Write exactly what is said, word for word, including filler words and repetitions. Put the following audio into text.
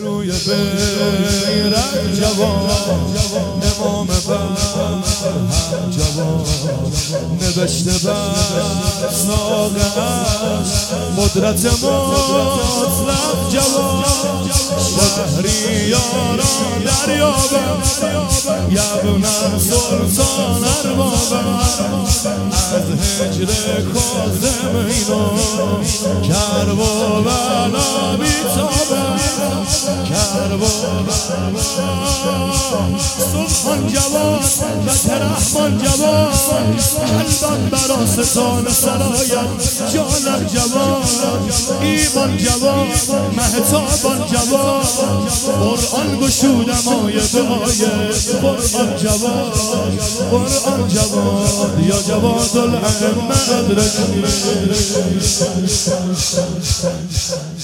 روی بیرق جوان امام بر هم جوان نوشته بر ساقه‌اش قدرت مطلق جوان شهریاران دریابم یبنن سلطان اربابم از هجر کاظم اینو کرب و بلا بیتابم کرب و بلا سلطان جوان و رحمان جوان قلبم برا ستان سرایت جانم جوان ایمان جوان مهتابان جوان قرآن گشودم آیه به آیه قرآن جوان قرآن جوان یا جواد الائمه ادرک